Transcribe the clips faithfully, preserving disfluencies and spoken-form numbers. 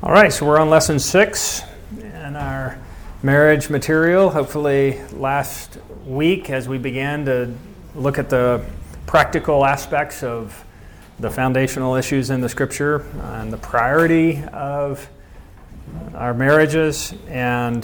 All right, so we're on lesson six in our marriage material. Hopefully last week as we began to look at the practical aspects of the foundational issues in the scripture and the priority of our marriages. And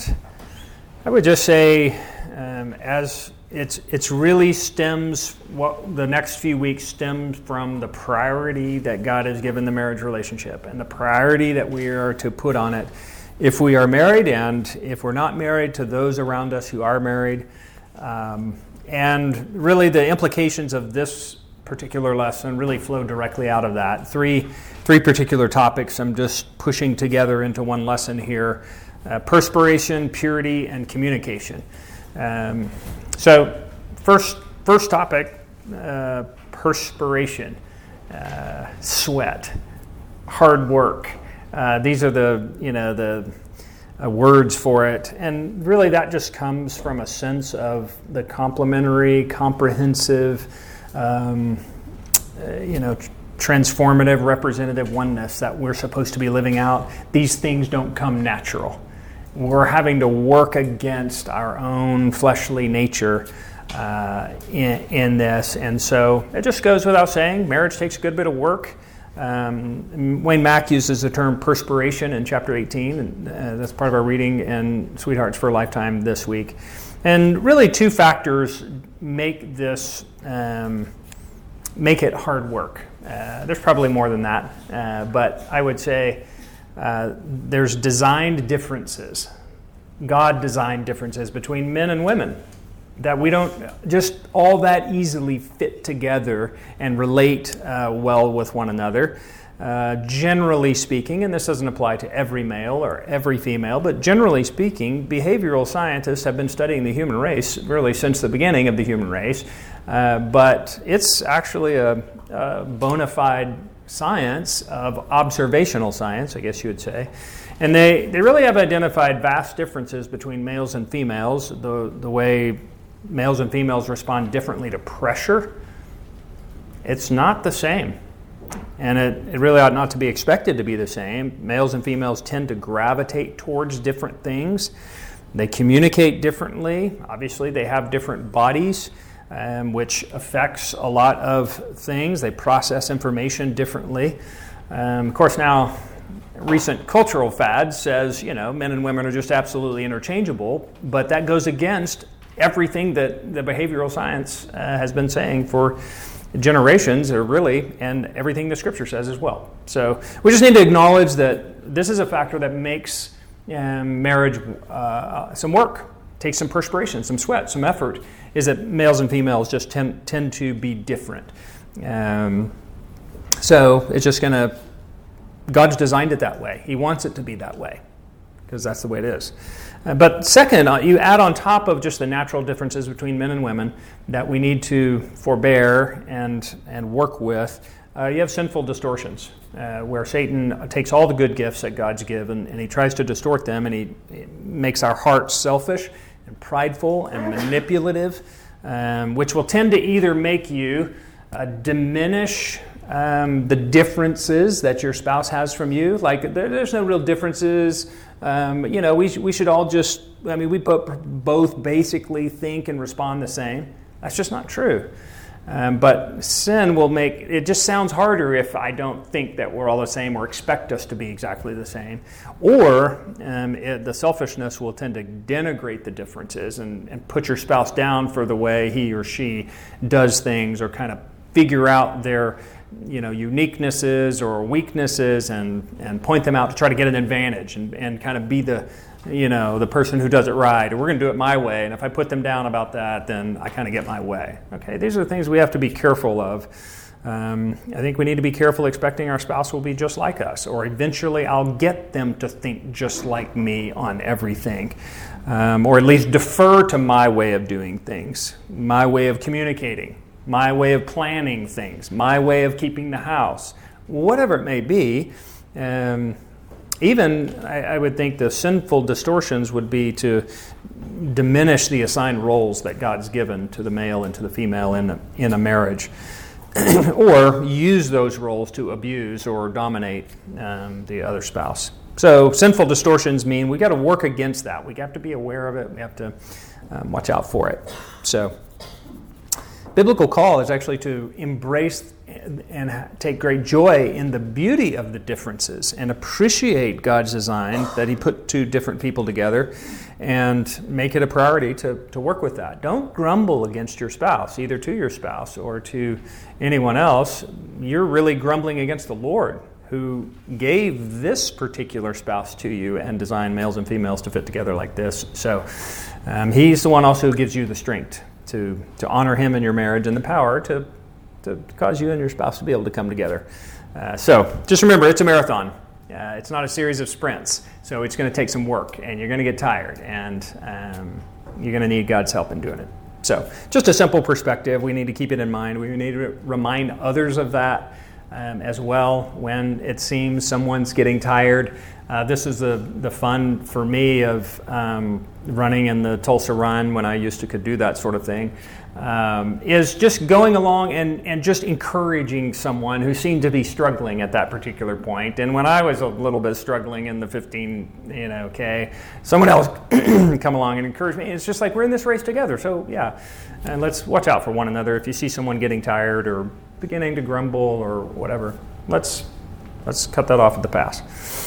I would just say um, as it's it's really stems, what the next few weeks stems from the priority that God has given the marriage relationship and the priority that we are to put on it if we are married and if we're not married, to those around us who are married. Um, and really the implications of this particular lesson really flow directly out of that. Three, three particular topics I'm just pushing together into one lesson here. Uh, perspiration, purity, and communication. Um, so first first topic, uh, perspiration, uh, sweat, hard work. Uh, these are the, you know, the uh, words for it. And really that just comes from a sense of the complementary, comprehensive, um, uh, you know, transformative, representative oneness that we're supposed to be living out. These things don't come natural. We're having to work against our own fleshly nature uh, in, in this. And so it just goes without saying, marriage takes a good bit of work. Um, Wayne Mack uses the term perspiration in chapter eighteen, and uh, that's part of our reading in Sweethearts for a Lifetime this week. And really two factors make this, um, make it hard work. Uh, there's probably more than that, uh, but I would say Uh, there's designed differences. God designed differences between men and women that we don't just all that easily fit together and relate uh, well with one another. Uh, generally speaking, and this doesn't apply to every male or every female, but generally speaking, behavioral scientists have been studying the human race really since the beginning of the human race. Uh, but it's actually a, a bona fide science of observational science, I guess you would say. And they, they really have identified vast differences between males and females, the, the way males and females respond differently to pressure. It's not the same. And it, it really ought not to be expected to be the same. Males and females tend to gravitate towards different things. They communicate differently. Obviously, they have different bodies, Um, which affects a lot of things. They process information differently. Um, of course, now, recent cultural fad says, you know, men and women are just absolutely interchangeable, but that goes against everything that the behavioral science uh, has been saying for generations, or really, and everything the Scripture says as well. So we just need to acknowledge that this is a factor that makes um, marriage uh, some work. Takes some perspiration, some sweat, some effort, is that males and females just tend, tend to be different. Um, so it's just going to, God's designed it that way. He wants it to be that way, because that's the way it is. Uh, but second, uh, you add on top of just the natural differences between men and women that we need to forbear and, and work with, uh, you have sinful distortions, uh, where Satan takes all the good gifts that God's given and he tries to distort them, and he, he makes our hearts selfish and prideful and manipulative, um, which will tend to either make you uh, diminish um, the differences that your spouse has from you. Like, there, there's no real differences. Um, you know, we, we should all just, I mean, we both basically think and respond the same. That's just not true. Um, but sin will make, it just sounds harder if I don't think that we're all the same or expect us to be exactly the same. Or um, it, the selfishness will tend to denigrate the differences and, and put your spouse down for the way he or she does things, or kind of figure out their, you know, uniquenesses or weaknesses and, and point them out to try to get an advantage and, and kind of be the, you know, the person who does it right, or we're going to do it my way, and if I put them down about that, then I kind of get my way. Okay, these are the things we have to be careful of. Um, I think we need to be careful expecting our spouse will be just like us, or eventually I'll get them to think just like me on everything, um, or at least defer to my way of doing things, my way of communicating, my way of planning things, my way of keeping the house, whatever it may be. Um, Even, I, I would think the sinful distortions would be to diminish the assigned roles that God's given to the male and to the female in a, in a marriage. or use those roles to abuse or dominate um, the other spouse. So sinful distortions mean we got to work against that. We have to be aware of it. We have to um, watch out for it. So biblical call is actually to embrace and, and take great joy in the beauty of the differences and appreciate God's design that he put two different people together and make it a priority to, to work with that. Don't grumble against your spouse, either to your spouse or to anyone else. You're really grumbling against the Lord, who gave this particular spouse to you and designed males and females to fit together like this. So um, he's the one also who gives you the strength to, to honor him in your marriage and the power to, to cause you and your spouse to be able to come together. Uh, so just remember, it's a marathon. Uh, it's not a series of sprints. So it's going to take some work, and you're going to get tired, and um, you're going to need God's help in doing it. So just a simple perspective. We need to keep it in mind. We need to remind others of that Um, as well when it seems someone's getting tired. Uh, this is the, the fun for me of um, running in the Tulsa Run when I used to could do that sort of thing, um, is just going along and, and just encouraging someone who seemed to be struggling at that particular point. And when I was a little bit struggling in the fifteen, you know, K, someone else come along and encourage me. It's just like we're in this race together. So yeah, and let's watch out for one another. If you see someone getting tired or beginning to grumble or whatever, let's let's cut that off at the pass.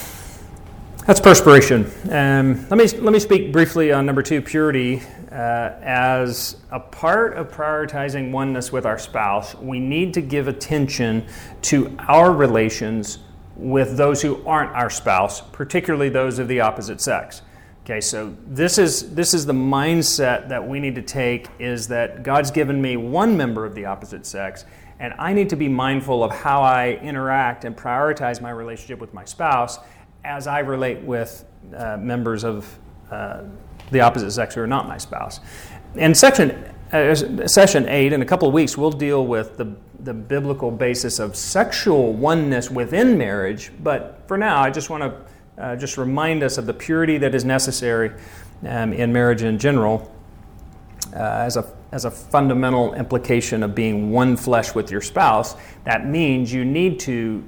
That's perspiration. Um, let me let me speak briefly on number two, purity. Uh, as a part of prioritizing oneness with our spouse, we need to give attention to our relations with those who aren't our spouse, particularly those of the opposite sex. Okay, so this is this is the mindset that we need to take, is that God's given me one member of the opposite sex, and I need to be mindful of how I interact and prioritize my relationship with my spouse as I relate with uh, members of uh, the opposite sex who are not my spouse. In section uh, session eight, in a couple of weeks, we'll deal with the, the biblical basis of sexual oneness within marriage. But for now, I just want to uh, just remind us of the purity that is necessary um, in marriage in general uh, as a as a fundamental implication of being one flesh with your spouse. That means you need to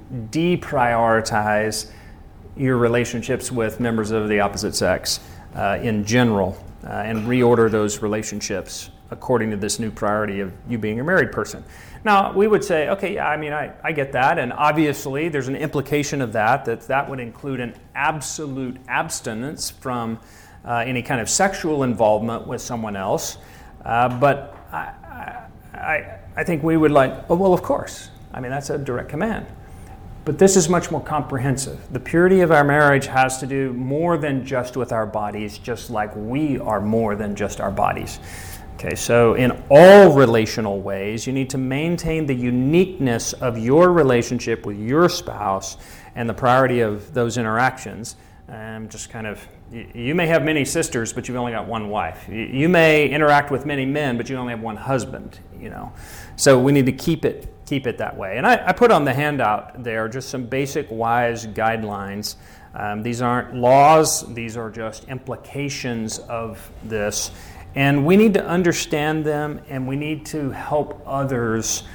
deprioritize your relationships with members of the opposite sex uh, in general uh, and reorder those relationships according to this new priority of you being a married person. Now, we would say, okay, yeah, I mean, I, I get that, and obviously there's an implication of that, that that would include an absolute abstinence from uh, any kind of sexual involvement with someone else. Uh, but I, I, I think we would like, oh, well, of course. I mean, that's a direct command. But this is much more comprehensive. The purity of our marriage has to do more than just with our bodies, just like we are more than just our bodies. Okay, so in all relational ways, you need to maintain the uniqueness of your relationship with your spouse and the priority of those interactions. Um, just kind of, you may have many sisters, but you've only got one wife. You may interact with many men, but you only have one husband, you know. So we need to keep it keep it that way. And I, I put on the handout there just some basic wise guidelines. Um, these aren't laws, these are just implications of this. And we need to understand them, and we need to help others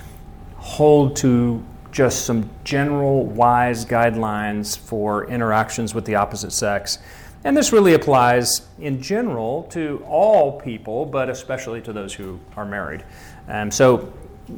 hold to just some general wise guidelines for interactions with the opposite sex. And this really applies in general to all people, but especially to those who are married. Um, so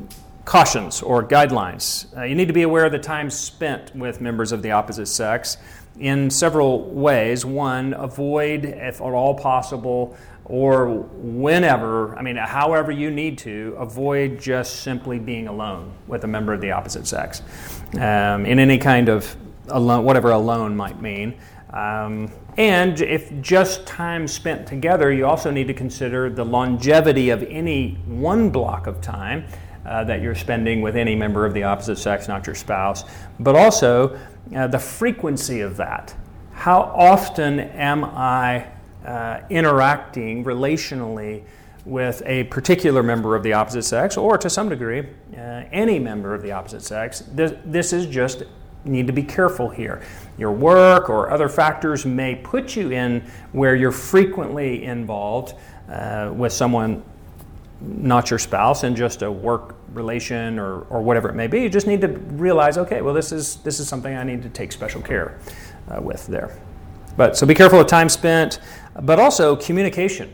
cautions or guidelines. Uh, you need to be aware of the time spent with members of the opposite sex in several ways. One, avoid, if at all possible, or whenever, I mean, however you need to, avoid just simply being alone with a member of the opposite sex um, in any kind of alone, whatever alone might mean. Um, and if just time spent together, you also need to consider the longevity of any one block of time uh, that you're spending with any member of the opposite sex, not your spouse, but also uh, the frequency of that. How often am I uh, interacting relationally with a particular member of the opposite sex, or to some degree, uh, any member of the opposite sex? This, this is just need to be careful here. Your work or other factors may put you in where you're frequently involved uh, with someone not your spouse in just a work relation or, or whatever it may be. You just need to realize, okay, well, this is this is something I need to take special care uh, with there. But so be careful of time spent, but also communication.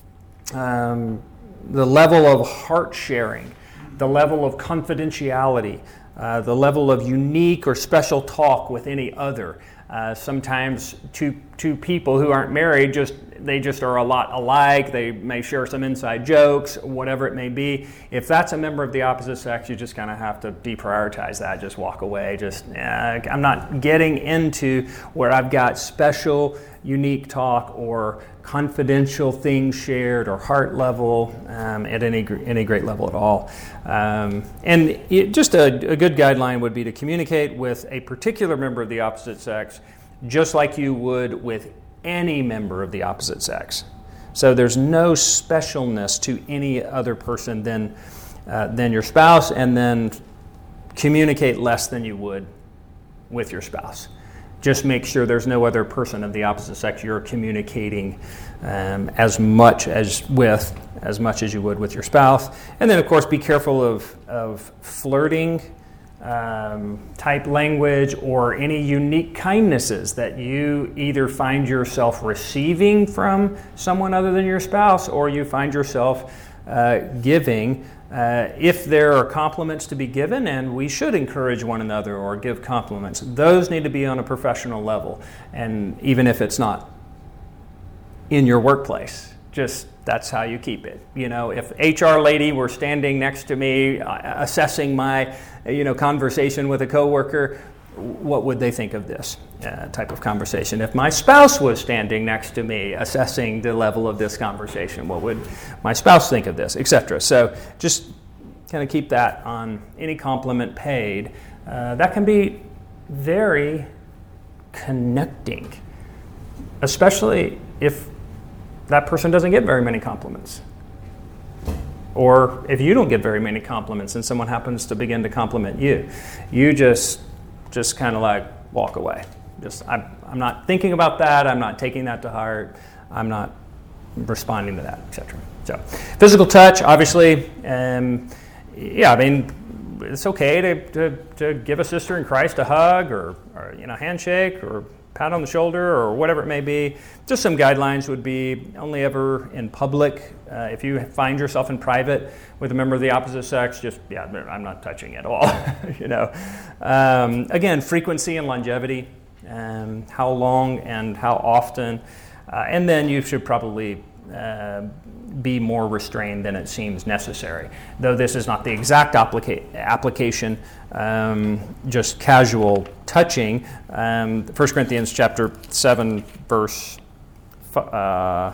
Um, the level of heart sharing, the level of confidentiality, uh, the level of unique or special talk with any other. Uh, sometimes two two people who aren't married, just they just are a lot alike. They may share some inside jokes, whatever it may be. If that's a member of the opposite sex, you just kind of have to deprioritize that. Just walk away. Just uh, I'm not getting into where I've got special, unique talk or confidential things shared or heart level um, at any any great level at all. Um, and it, just a, a good guideline would be to communicate with a particular member of the opposite sex just like you would with any member of the opposite sex. So there's no specialness to any other person than uh, than your spouse, and then communicate less than you would with your spouse. Just make sure there's no other person of the opposite sex you're communicating um, as much as with, as much as you would with your spouse. And then, of course, be careful of, of flirting um, type language or any unique kindnesses that you either find yourself receiving from someone other than your spouse, or you find yourself uh, giving. Uh, if there are compliments to be given, and we should encourage one another or give compliments, those need to be on a professional level. And even if it's not in your workplace, just that's how you keep it. You know, if H R lady were standing next to me uh, assessing my, you know, conversation with a coworker, what would they think of this uh, type of conversation? If my spouse was standing next to me assessing the level of this conversation, what would my spouse think of this, et cetera. So just kind of keep that on any compliment paid. Uh, that can be very connecting, especially if that person doesn't get very many compliments. Or if you don't get very many compliments and someone happens to begin to compliment you, you just just kind of like walk away. Just I'm, I'm not thinking about that. I'm not taking that to heart. I'm not responding to that, et cetera. So physical touch, obviously, um, yeah, I mean, it's okay to, to, to give a sister in Christ a hug or, or you know, handshake or pat on the shoulder or whatever it may be. Just some guidelines would be only ever in public. Uh, if you find yourself in private with a member of the opposite sex, just, yeah, I'm not touching at all, you know. Um, again, frequency and longevity, um, how long and how often. Uh, and then you should probably uh, be more restrained than it seems necessary. Though this is not the exact applica- application, um, just casual touching. Um, First Corinthians chapter seven, verse uh,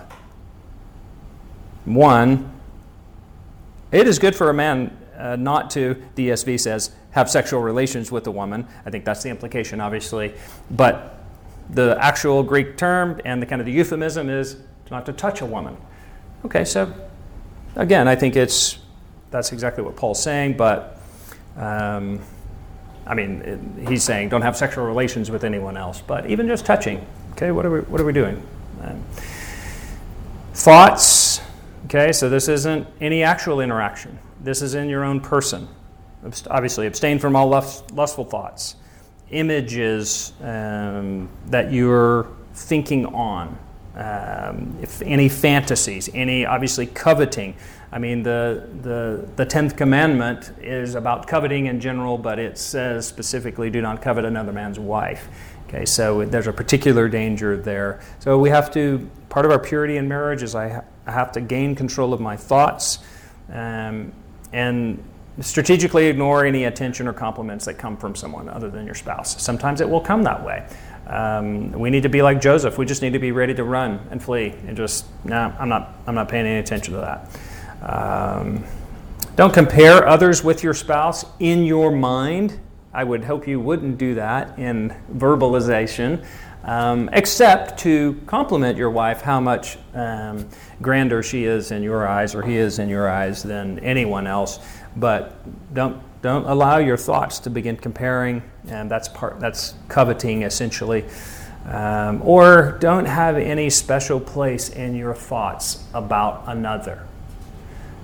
one, it is good for a man uh, not to, the E S V says, have sexual relations with a woman. I think that's the implication, obviously. But the actual Greek term and the kind of the euphemism is not to touch a woman. Okay, so again, I think it's that's exactly what Paul's saying, but um, I mean, it, he's saying don't have sexual relations with anyone else, but even just touching. Okay, what are we what are we doing? Um, thoughts. Okay, so this isn't any actual interaction. This is in your own person. Obviously, abstain from all lust, lustful thoughts, images um, that you're thinking on. Um, if any fantasies, any obviously coveting. I mean, the the the tenth commandment is about coveting in general, but it says specifically, "Do not covet another man's wife." Okay, so there's a particular danger there. So we have to. Part of our purity in marriage is I, ha- I have to gain control of my thoughts, um, and strategically ignore any attention or compliments that come from someone other than your spouse. Sometimes it will come that way. Um, we need to be like Joseph. We just need to be ready to run and flee, and just no, nah, I'm not. I'm not paying any attention to that. Um, don't compare others with your spouse in your mind. I would hope you wouldn't do that in verbalization, um, except to compliment your wife how much um, grander she is in your eyes, or he is in your eyes, than anyone else. But don't. Don't allow your thoughts to begin comparing, and that's part. That's coveting, essentially. Um, or don't have any special place in your thoughts about another.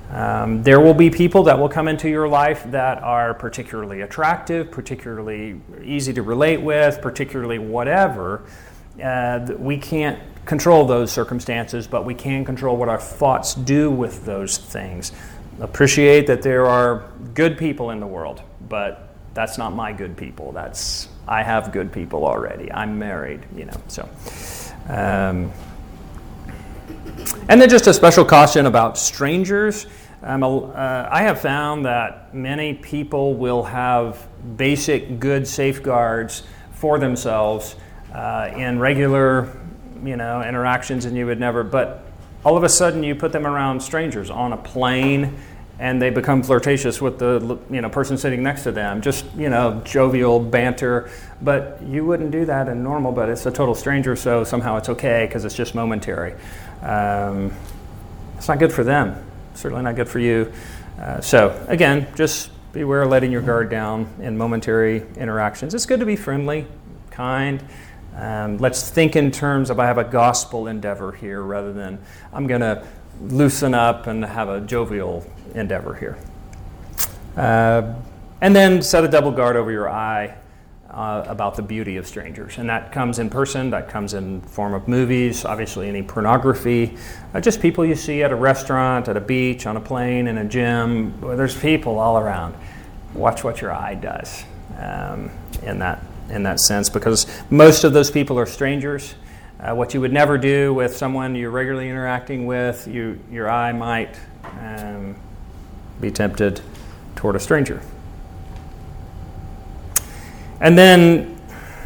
Um, there will be people that will come into your life that are particularly attractive, particularly easy to relate with, particularly whatever. Uh, we can't control those circumstances, but we can control what our thoughts do with those things. Appreciate that there are good people in the world, but that's not my good people. That's I have good people already. I'm married, you know. So, um, and then just a special caution about strangers. Um, uh, I have found that many people will have basic good safeguards for themselves uh, in regular, you know, interactions, and you would never. But all of a sudden, you put them around strangers on a plane, and they become flirtatious with the, you know, person sitting next to them. Just, you know, jovial banter. But you wouldn't do that in normal. But it's a total stranger, so somehow it's okay because it's just momentary. Um, it's not good for them. Certainly not good for you. Uh, so again, just beware of letting your guard down in momentary interactions. It's good to be friendly, kind. Um, let's think in terms of I have a gospel endeavor here rather than I'm going to loosen up and have a jovial endeavor here. Uh, and then set a double guard over your eye uh, about the beauty of strangers. And that comes in person, that comes in form of movies, obviously any pornography, uh, just people you see at a restaurant, at a beach, on a plane, in a gym. Well, there's people all around. Watch what your eye does um, in that in that sense, because most of those people are strangers. Uh, what you would never do with someone you're regularly interacting with, you your eye might um, be tempted toward a stranger. And then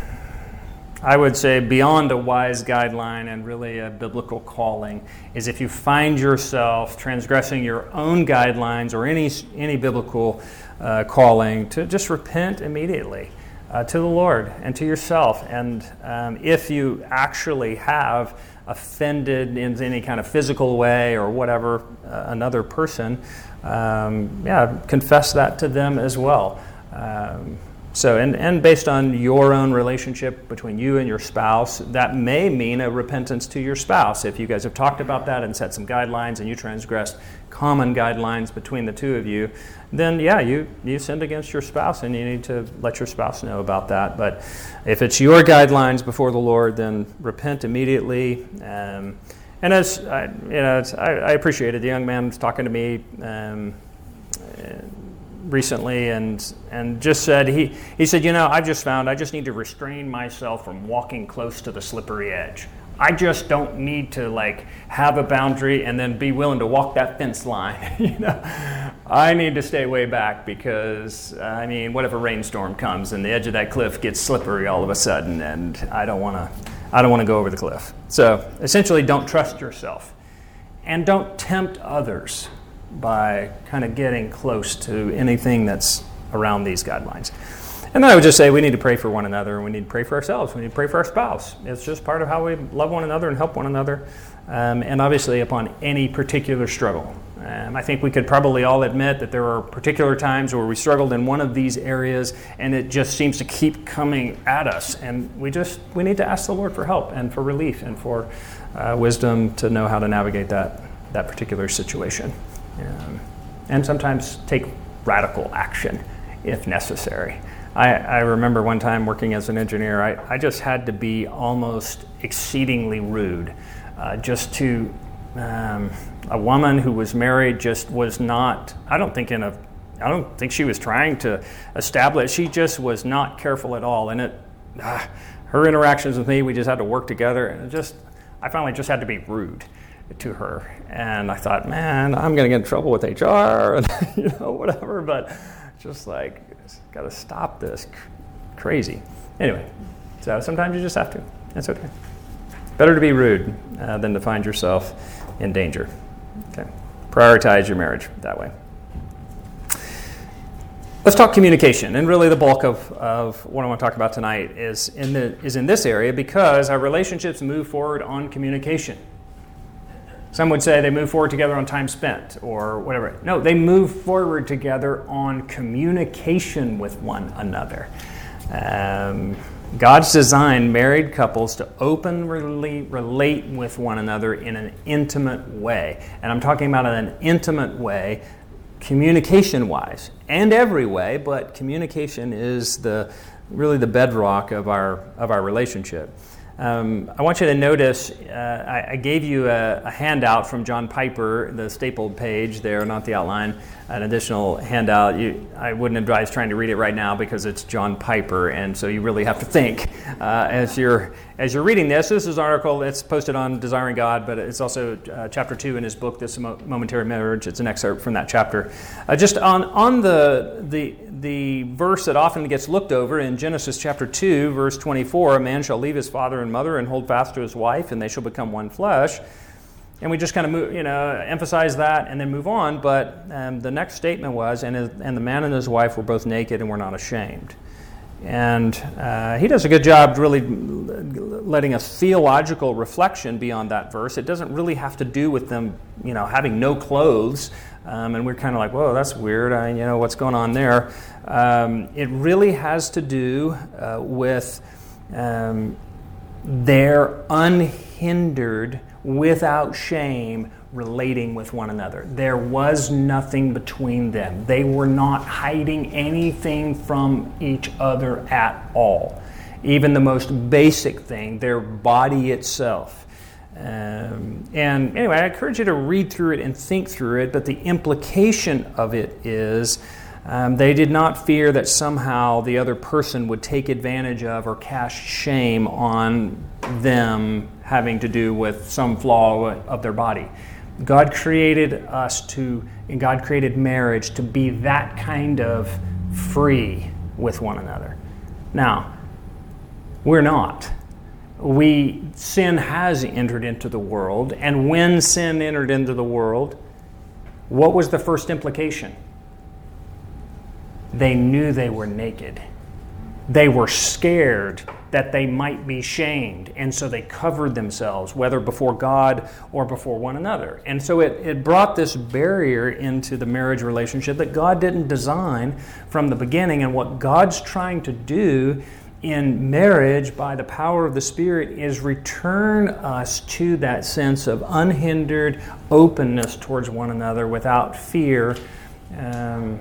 I would say beyond a wise guideline and really a biblical calling is if you find yourself transgressing your own guidelines or any any biblical uh, calling, to just repent immediately uh, to the Lord and to yourself. And um, if you actually have offended in any kind of physical way or whatever uh, another person, um, yeah, confess that to them as well. Um, So, and, and based on your own relationship between you and your spouse, that may mean a repentance to your spouse. If you guys have talked about that and set some guidelines and you transgressed common guidelines between the two of you, then yeah, you, you sinned against your spouse and you need to let your spouse know about that. But if it's your guidelines before the Lord, then repent immediately. Um, and as I, you know, it's, I, I appreciated the young man was talking to me um, recently and and just said he he said, you know, I've just found I just need to restrain myself from walking close to the slippery edge. I just don't need to like have a boundary and then be willing to walk that fence line. You know, I need to stay way back because I mean, what if a rainstorm comes and the edge of that cliff gets slippery all of a sudden, and I don't want to I don't want to go over the cliff. So essentially, don't trust yourself and don't tempt others by kind of getting close to anything that's around these guidelines. And then I would just say we need to pray for one another, and we need to pray for ourselves. We need to pray for our spouse. It's just part of how we love one another and help one another, um, and obviously upon any particular struggle. Um, I think we could probably all admit that there are particular times where we struggled in one of these areas, and it just seems to keep coming at us, and we just we need to ask the Lord for help and for relief and for uh, wisdom to know how to navigate that that particular situation. Um, and sometimes take radical action if necessary. I, I remember one time working as an engineer, I, I just had to be almost exceedingly rude uh, just to um, a woman who was married just was not, I don't think in a, I don't think she was trying to establish, she just was not careful at all. And it, uh, her interactions with me, we just had to work together, and it just, I finally just had to be rude to her, and I thought, man, I'm going to get in trouble with H R and you know whatever, but just like got to stop this crazy. Anyway, so sometimes you just have to. That's okay. Better to be rude uh, than to find yourself in danger. Okay, prioritize your marriage that way. Let's talk communication, and really the bulk of, of what I want to talk about tonight is in the is in this area because our relationships move forward on communication. Some would say they move forward together on time spent or whatever. No, they move forward together on communication with one another. Um, God's designed married couples to openly relate with one another in an intimate way. And I'm talking about in an intimate way, communication-wise, and every way, but communication is the really the bedrock of our of our relationship. Um, I want you to notice, uh, I, I gave you a, a handout from John Piper, the stapled page there, not the outline, an additional handout. You, I wouldn't advise trying to read it right now because it's John Piper, and so you really have to think uh, as you're as you're reading this. This is an article, it's posted on Desiring God, but it's also uh, chapter two in his book, This Momentary Marriage. It's an excerpt from that chapter. Uh, just on, on the, the, the verse that often gets looked over in Genesis chapter two, verse twenty-four, a man shall leave his father and mother and hold fast to his wife, and they shall become one flesh. And we just kind of move, you know, emphasize that and then move on. But um, the next statement was, and, his, and the man and his wife were both naked and were not ashamed. And uh, he does a good job really letting a theological reflection beyond that verse. It doesn't really have to do with them, you know, having no clothes. Um, and we're kind of like, whoa, that's weird. I, you know, what's going on there? Um, it really has to do uh, with um, their unhindered, without shame, relating with one another. There was nothing between them. They were not hiding anything from each other at all. Even the most basic thing, their body itself. Um, and anyway, I encourage you to read through it and think through it, but the implication of it is um, they did not fear that somehow the other person would take advantage of or cast shame on them having to do with some flaw of their body. God created us to, and God created marriage to be that kind of free with one another. Now, we're not. We, sin has entered into the world, and when sin entered into the world, what was the first implication? They knew they were naked. They were scared that they might be shamed, and so they covered themselves, whether before God or before one another. And so it, it brought this barrier into the marriage relationship that God didn't design from the beginning. And what God's trying to do in marriage by the power of the Spirit is return us to that sense of unhindered openness towards one another without fear um,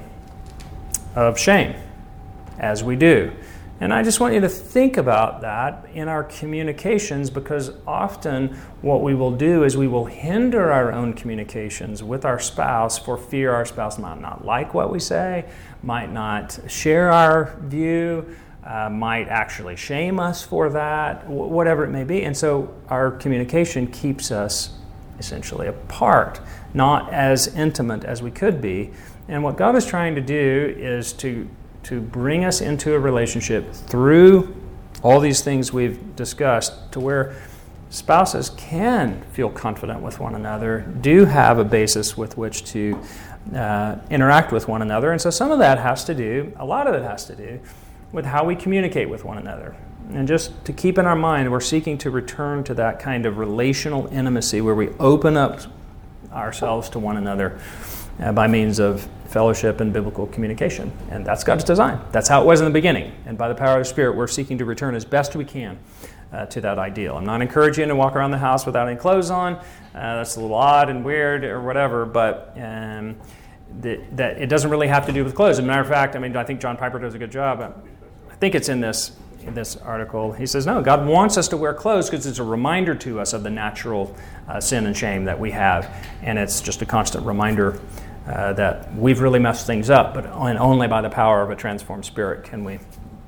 of shame, as we do. And I just want you to think about that in our communications, because often what we will do is we will hinder our own communications with our spouse for fear our spouse might not like what we say, might not share our view, uh, might actually shame us for that, w- whatever it may be. And so our communication keeps us essentially apart, not as intimate as we could be. And what God is trying to do is to to bring us into a relationship through all these things we've discussed to where spouses can feel confident with one another, do have a basis with which to uh, interact with one another. And so some of that has to do, a lot of it has to do, with how we communicate with one another. And just to keep in our mind, we're seeking to return to that kind of relational intimacy where we open up ourselves to one another uh, by means of fellowship and biblical communication. And that's God's design. That's how it was in the beginning. And by the power of the Spirit, we're seeking to return as best we can uh, to that ideal. I'm not encouraging you to walk around the house without any clothes on. Uh, that's a little odd and weird or whatever, but um, the, that it doesn't really have to do with clothes. As a matter of fact, I mean, I think John Piper does a good job. I think it's in this in this article. He says, no, God wants us to wear clothes because it's a reminder to us of the natural uh, sin and shame that we have. And it's just a constant reminder Uh, that we've really messed things up, but only by the power of a transformed spirit can we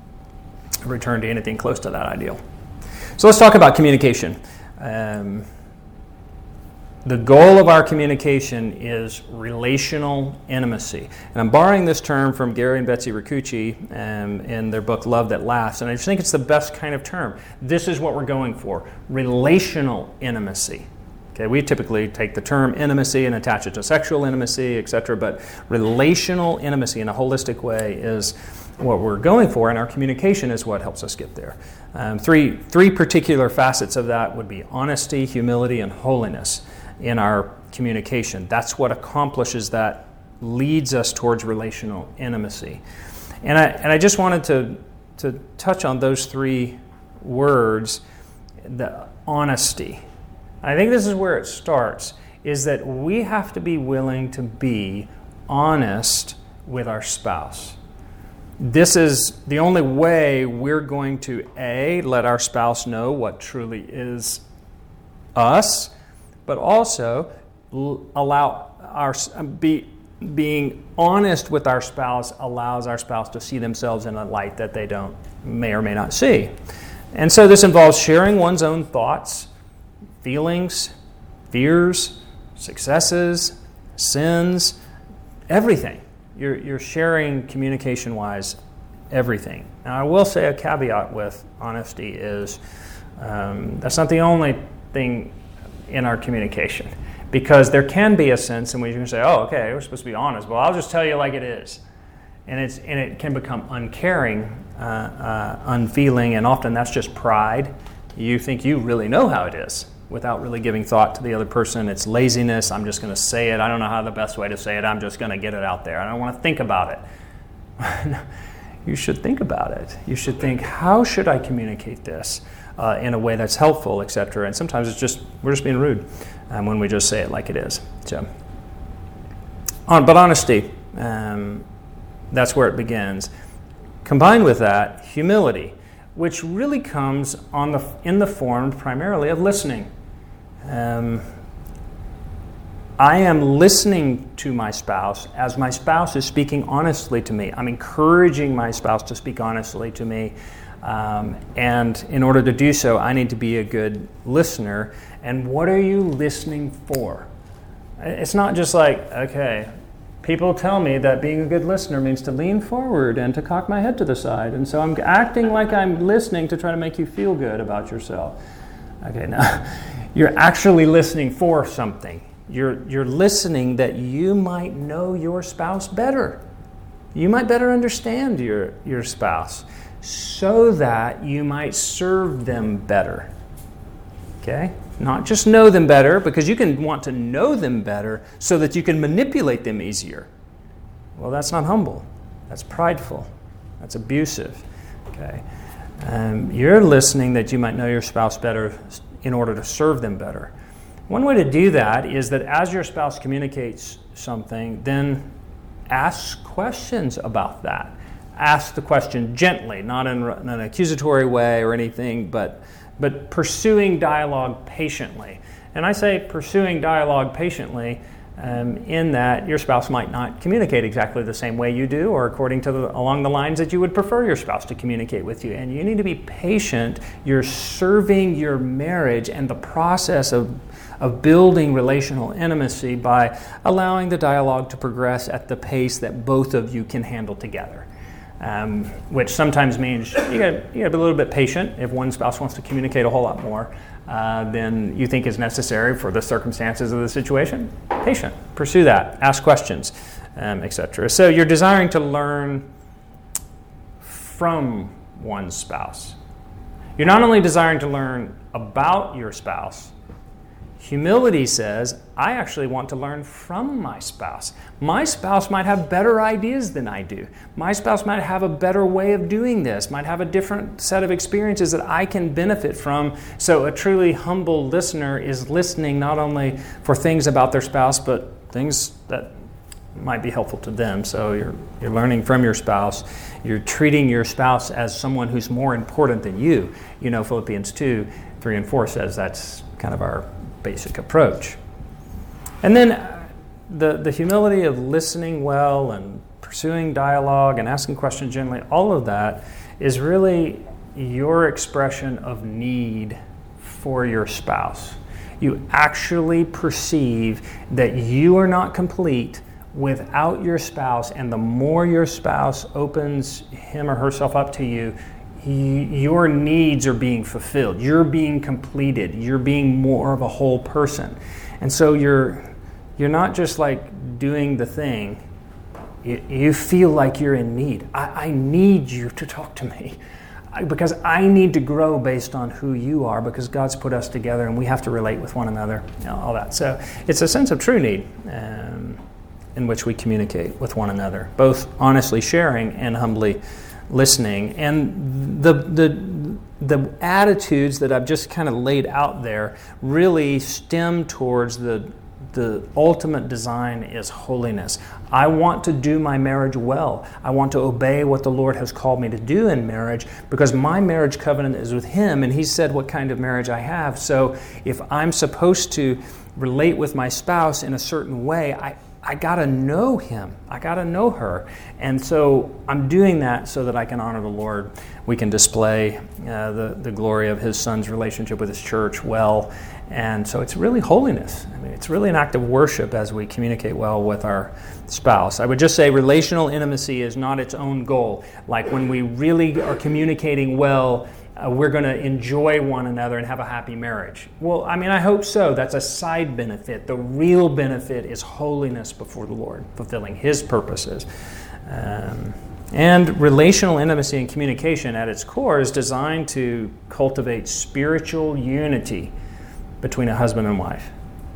return to anything close to that ideal. So let's talk about communication. Um, the goal of our communication is relational intimacy. And I'm borrowing this term from Gary and Betsy Ricucci um, in their book, Love That Laughs, and I just think it's the best kind of term. This is what we're going for, relational intimacy. Okay, we typically take the term intimacy and attach it to sexual intimacy, et cetera, but relational intimacy in a holistic way is what we're going for, and our communication is what helps us get there. Um, three, three particular facets of that would be honesty, humility, and holiness in our communication. That's what accomplishes that, leads us towards relational intimacy. And I, and I just wanted to to touch on those three words, the honesty. I think this is where it starts, is that we have to be willing to be honest with our spouse. This is the only way we're going to, A, let our spouse know what truly is us, but also allow our be being honest with our spouse allows our spouse to see themselves in a light that they don't may or may not see. And so this involves sharing one's own thoughts, feelings, fears, successes, sins, everything. You're, you're sharing communication-wise everything. Now, I will say a caveat with honesty is um, that's not the only thing in our communication, because there can be a sense in which you can say, oh, okay, we're supposed to be honest. Well, I'll just tell you like it is. And it's and it can become uncaring, uh, uh, unfeeling, and often that's just pride. You think you really know how it is without really giving thought to the other person. It's laziness. I'm just going to say it. I don't know how the best way to say it. I'm just going to get it out there. I don't want to think about it. You should think about it. You should think, how should I communicate this uh, in a way that's helpful, et cetera. And sometimes it's just, we're just being rude um, when we just say it like it is. So, on, but honesty, um, that's where it begins. Combined with that, humility, which really comes on the in the form primarily of listening. Um, I am listening to my spouse as my spouse is speaking honestly to me. I'm encouraging my spouse to speak honestly to me. Um, and in order to do so, I need to be a good listener. And what are you listening for? It's not just like, okay, people tell me that being a good listener means to lean forward and to cock my head to the side. And so I'm acting like I'm listening to try to make you feel good about yourself. Okay, now you're actually listening for something. You're, you're listening that you might know your spouse better. You might better understand your, your spouse so that you might serve them better. Okay? Not just know them better, because you can want to know them better so that you can manipulate them easier. Well, that's not humble. That's prideful. That's abusive. Okay? Um, you're listening that you might know your spouse better in order to serve them better. One way to do that is that as your spouse communicates something, then ask questions about that. Ask the question gently, not in an accusatory way or anything, but but pursuing dialogue patiently. And I say pursuing dialogue patiently um, in that your spouse might not communicate exactly the same way you do, or according to the, along the lines that you would prefer your spouse to communicate with you. And you need to be patient. You're serving your marriage and the process of of building relational intimacy by allowing the dialogue to progress at the pace that both of you can handle together. Um, which sometimes means you got you got to be a little bit patient. If one spouse wants to communicate a whole lot more uh, than you think is necessary for the circumstances of the situation, patient. Pursue that. Ask questions, um, et cetera. So you're desiring to learn from one's spouse. You're not only desiring to learn about your spouse. Humility says, I actually want to learn from my spouse. My spouse might have better ideas than I do. My spouse might have a better way of doing this, might have a different set of experiences that I can benefit from. So a truly humble listener is listening not only for things about their spouse, but things that might be helpful to them. So you're you're learning from your spouse. You're treating your spouse as someone who's more important than you. You know, Philippians two, three and four says that's kind of our basic approach. And then uh, the, the humility of listening well and pursuing dialogue and asking questions gently, all of that is really your expression of need for your spouse. You actually perceive that you are not complete without your spouse, and the more your spouse opens him or herself up to you, your needs are being fulfilled. You're being completed. You're being more of a whole person. And so you're you're not just like doing the thing. You, you feel like you're in need. I, I need you to talk to me I, because I need to grow based on who you are, because God's put us together and we have to relate with one another, you know, all that. So it's a sense of true need um, in which we communicate with one another, both honestly sharing and humbly listening. And the the the attitudes that I've just kind of laid out there really stem towards the the ultimate design is holiness. I want to do my marriage well. I want to obey what the Lord has called me to do in marriage because my marriage covenant is with Him, and He said what kind of marriage I have. So if I'm supposed to relate with my spouse in a certain way, I, I got to know him. I got to know her. And so I'm doing that so that I can honor the Lord. We can display uh, the, the glory of His Son's relationship with His church well. And so it's really holiness. I mean, it's really an act of worship as we communicate well with our spouse. I would just say relational intimacy is not its own goal. Like when we really are communicating well, Uh, we're going to enjoy one another and have a happy marriage. Well, I mean, I hope so. That's a side benefit. The real benefit is holiness before the Lord, fulfilling His purposes. Um, and relational intimacy and communication at its core is designed to cultivate spiritual unity between a husband and wife.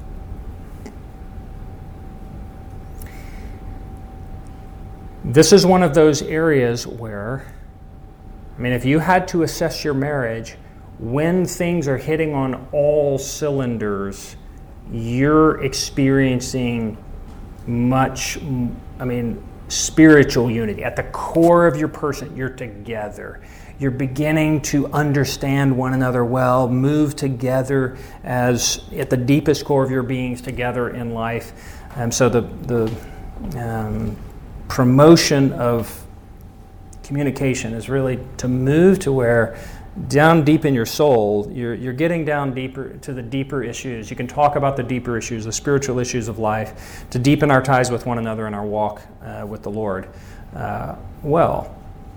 This is one of those areas where, I mean, if you had to assess your marriage, when things are hitting on all cylinders, you're experiencing much, I mean, spiritual unity. At the core of your person, you're together. You're beginning to understand one another well, move together as at the deepest core of your beings together in life. And so the, the um, promotion of communication is really to move to where down deep in your soul, you're, you're getting down deeper to the deeper issues. You can talk about the deeper issues, the spiritual issues of life, to deepen our ties with one another in our walk uh, with the Lord. Uh, well,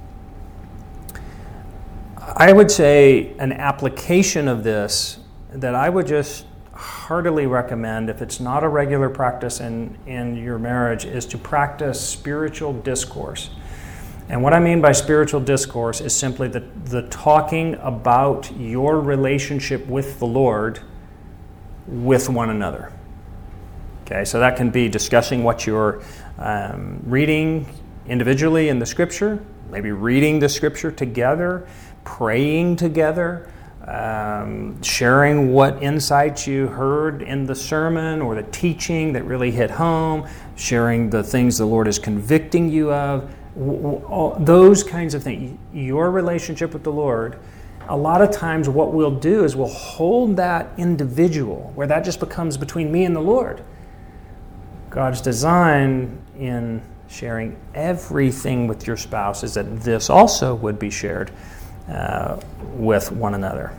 I would say an application of this that I would just heartily recommend, if it's not a regular practice in, in your marriage, is to practice spiritual discourse. And what I mean by spiritual discourse is simply the, the talking about your relationship with the Lord with one another. Okay, so that can be discussing what you're um, reading individually in the Scripture, maybe reading the Scripture together, praying together, um, sharing what insights you heard in the sermon or the teaching that really hit home, sharing the things the Lord is convicting you of. Those kinds of things. Your relationship with the Lord, a lot of times what we'll do is we'll hold that individual where that just becomes between me and the Lord. God's design in sharing everything with your spouse is that this also would be shared uh, with one another.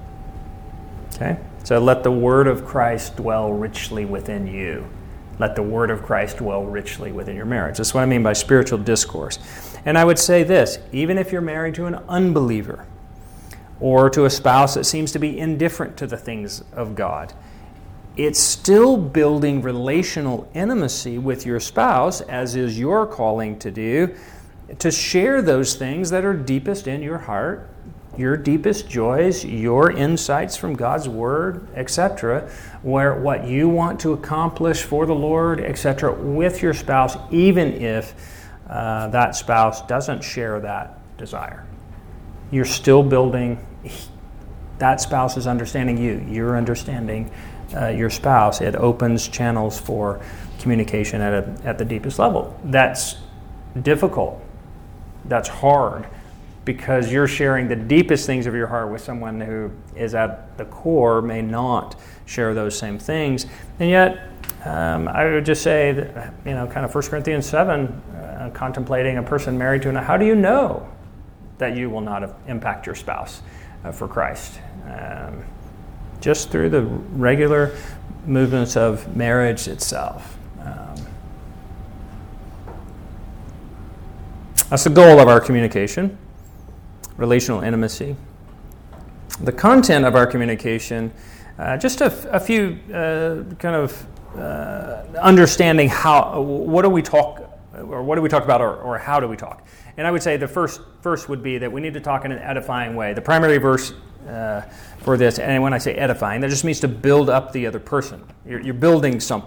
Okay? So let the word of Christ dwell richly within you. Let the word of Christ dwell richly within your marriage. That's what I mean by spiritual discourse. And I would say this, even if you're married to an unbeliever or to a spouse that seems to be indifferent to the things of God, it's still building relational intimacy with your spouse, as is your calling to do, to share those things that are deepest in your heart, your deepest joys, your insights from God's Word, et cetera, where what you want to accomplish for the Lord, et cetera, with your spouse, even if uh, that spouse doesn't share that desire. You're still building, that spouse is understanding you, you're understanding uh, your spouse. It opens channels for communication at a, at the deepest level. That's difficult. That's hard, because you're sharing the deepest things of your heart with someone who is at the core may not share those same things. And yet, um, I would just say that, you know, kind of First Corinthians seven, uh, contemplating a person married to another, how do you know that you will not impact your spouse uh, for Christ? Um, just through the regular movements of marriage itself. Um, that's the goal of our communication. Relational intimacy. The content of our communication, uh, just a, a few uh, kind of uh, understanding how, what do we talk, or what do we talk about, or, or how do we talk? And I would say the first first would be that we need to talk in an edifying way. The primary verse uh, for this, and when I say edifying, that just means to build up the other person. You're, you're building something.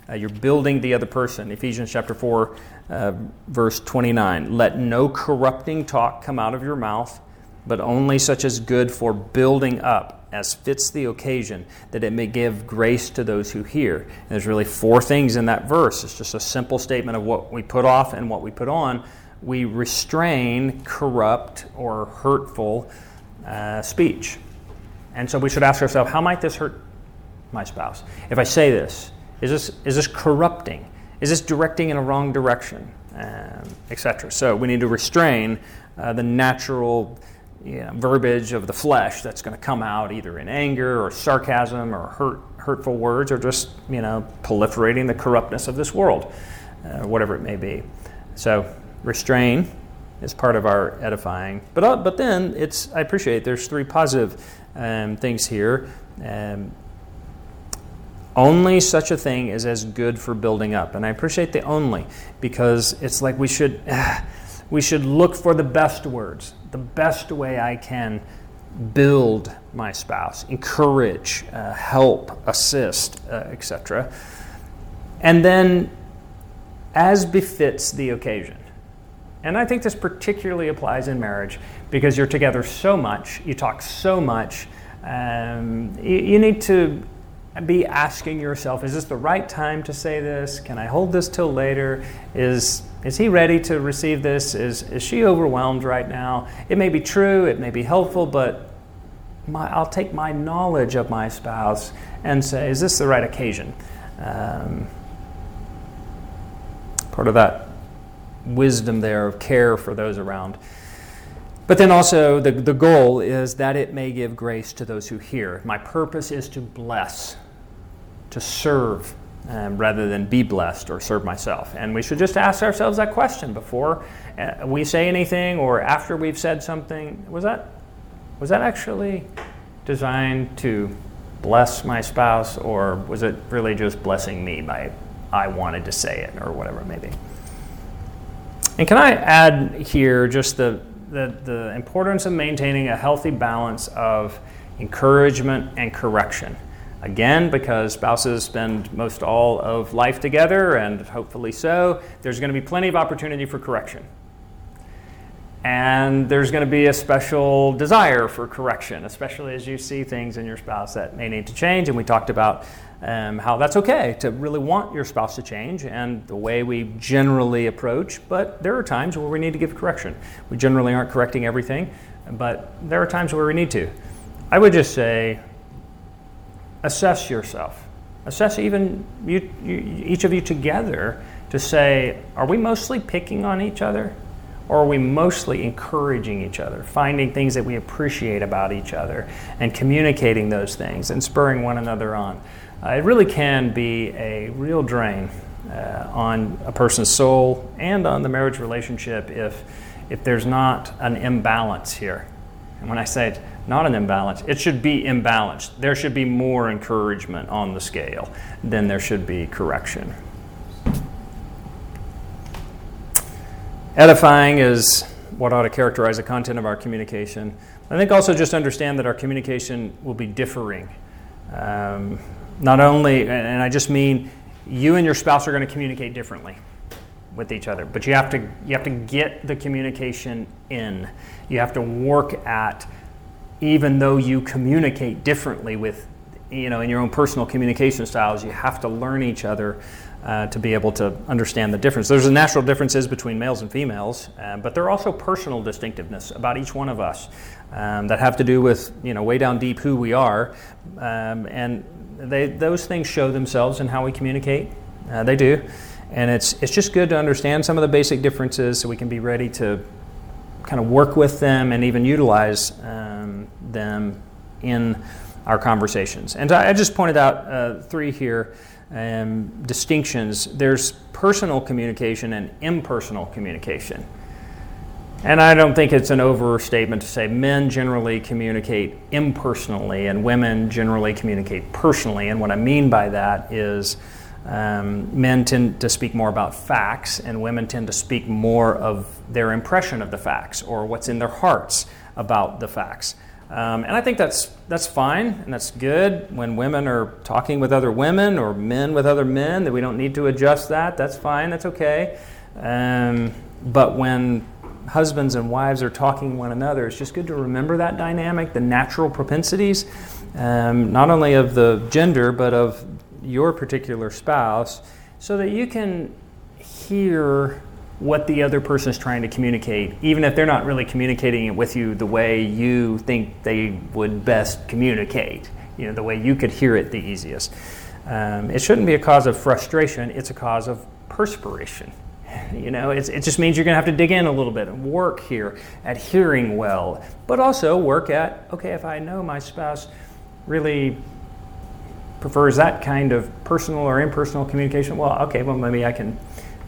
Uh, you're building the other person. Ephesians chapter four, uh, verse twenty-nine. Let no corrupting talk come out of your mouth, but only such as good for building up, as fits the occasion, that it may give grace to those who hear. And there's really four things in that verse. It's just a simple statement of what we put off and what we put on. We restrain corrupt or hurtful uh, speech. And so we should ask ourselves, how might this hurt my spouse? If I say this, is this is this corrupting? Is this directing in a wrong direction? Um, et cetera. So we need to restrain uh, the natural you know, verbiage of the flesh that's going to come out either in anger or sarcasm or hurt, hurtful words, or just you know proliferating the corruptness of this world, uh, whatever it may be. So restrain is part of our edifying. But uh, but then it's I appreciate there's three positive um, things here. Um, only such a thing is as good for building up, and I appreciate the only because it's like we should uh, we should look for the best words, the best way I can build my spouse, encourage, uh, help, assist, uh, et cetera. And then, as befits the occasion. And I think this particularly applies in marriage because you're together so much, you talk so much, um, you, you need to be asking yourself, is this the right time to say this? Can I hold this till later? Is is he ready to receive this? Is is she overwhelmed right now? It may be true, it may be helpful, but my, I'll take my knowledge of my spouse and say, is this the right occasion? Um, part of that wisdom there of care for those around. But then also the, the goal is that it may give grace to those who hear. My purpose is to bless, to serve, um, rather than be blessed or serve myself. And we should just ask ourselves that question before uh, we say anything or after we've said something. Was that was that actually designed to bless my spouse, or was it really just blessing me by I wanted to say it or whatever it may be? And can I add here just the, the, the importance of maintaining a healthy balance of encouragement and correction. Again, because spouses spend most all of life together, and hopefully so, there's going to be plenty of opportunity for correction. And there's going to be a special desire for correction, especially as you see things in your spouse that may need to change. And we talked about um, how that's okay to really want your spouse to change and the way we generally approach. But there are times where we need to give correction. We generally aren't correcting everything, but there are times where we need to. I would just say, assess yourself. Assess even you, you, each of you together to say, are we mostly picking on each other? Or are we mostly encouraging each other, finding things that we appreciate about each other and communicating those things and spurring one another on? Uh, it really can be a real drain uh, on a person's soul and on the marriage relationship if, if there's not an imbalance here. And when I say not an imbalance, it should be imbalanced. There should be more encouragement on the scale than there should be correction. Edifying is what ought to characterize the content of our communication. I think also just understand that our communication will be differing. Um, not only, and I just mean you and your spouse are going to communicate differently with each other, but you have to you have to get the communication in. You have to work at, even though you communicate differently with, you know, in your own personal communication styles, you have to learn each other Uh, to be able to understand the difference. There's a natural differences between males and females, uh, but there are also personal distinctiveness about each one of us um, that have to do with, you know, way down deep who we are, um, and they those things show themselves in how we communicate. Uh, they do, and it's it's just good to understand some of the basic differences so we can be ready to kind of work with them and even utilize um, them in our conversations. And I, I just pointed out uh, three here. Um, distinctions. There's personal communication and impersonal communication. And I don't think it's an overstatement to say men generally communicate impersonally and women generally communicate personally. And what I mean by that is um, men tend to speak more about facts and women tend to speak more of their impression of the facts or what's in their hearts about the facts. Um, and I think that's that's fine and that's good when women are talking with other women or men with other men, that we don't need to adjust that. That's fine. That's okay. Um, but when husbands and wives are talking one another, it's just good to remember that dynamic, the natural propensities, um, not only of the gender, but of your particular spouse, so that you can hear what the other person is trying to communicate, even if they're not really communicating it with you the way you think they would best communicate, you know, the way you could hear it the easiest. Um, it shouldn't be a cause of frustration, it's a cause of perspiration. You know, it's, it just means you're going to have to dig in a little bit and work here at hearing well, but also work at, okay, if I know my spouse really prefers that kind of personal or impersonal communication, well, okay, well, maybe I can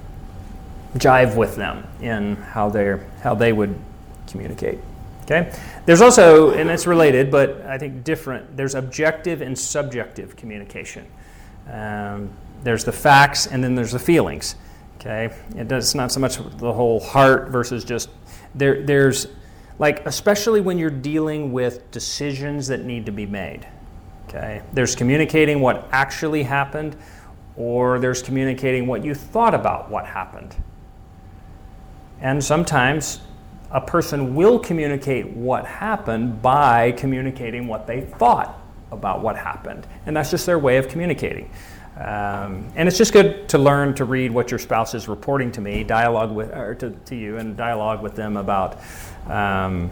jive with them in how they how they would communicate. Okay, there's also, and it's related, but I think different. There's objective and subjective communication. Um, there's the facts, and then there's the feelings. Okay, it does, it's not so much the whole heart versus just there. There's like, especially when you're dealing with decisions that need to be made. Okay, there's communicating what actually happened, or there's communicating what you thought about what happened. And sometimes a person will communicate what happened by communicating what they thought about what happened. And that's just their way of communicating. Um, and it's just good to learn to read what your spouse is reporting to me, dialogue with, or to, to you, and dialogue with them about, um,